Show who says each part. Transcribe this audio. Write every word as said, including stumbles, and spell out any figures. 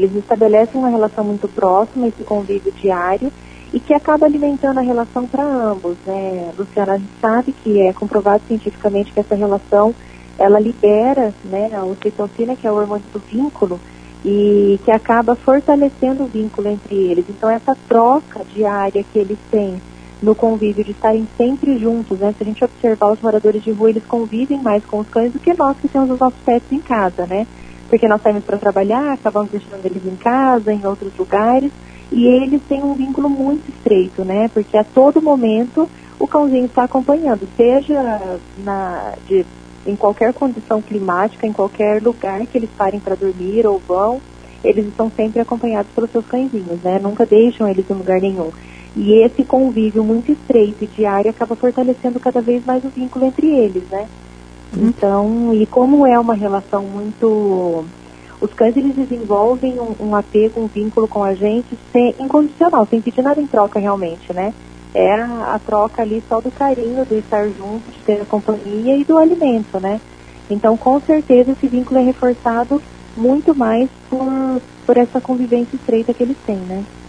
Speaker 1: Eles estabelecem uma relação muito próxima, esse convívio diário, e que acaba alimentando a relação para ambos, né? Luciana, a gente sabe que é comprovado cientificamente que essa relação, ela libera, né, a ocitocina, que é o hormônio do vínculo, e que acaba fortalecendo o vínculo entre eles. Então, essa troca diária que eles têm no convívio, de estarem sempre juntos, né? Se a gente observar os moradores de rua, eles convivem mais com os cães do que nós que temos os nossos pets em casa, né? Porque nós saímos para trabalhar, acabamos deixando eles em casa, em outros lugares, e eles têm um vínculo muito estreito, né? Porque a todo momento o cãozinho está acompanhando, seja na, de, em qualquer condição climática, em qualquer lugar que eles parem para dormir ou vão, eles estão sempre acompanhados pelos seus cãezinhos, né? Nunca deixam eles em lugar nenhum. E esse convívio muito estreito e diário acaba fortalecendo cada vez mais o vínculo entre eles, né? Então, e como é uma relação muito... Os cães, eles desenvolvem um, um apego, um vínculo com a gente sem, incondicional, sem pedir nada em troca realmente, né? É a, a troca ali só do carinho, do estar junto, de ter a companhia e do alimento, né? Então, com certeza, esse vínculo é reforçado muito mais por, por essa convivência estreita que eles têm, né?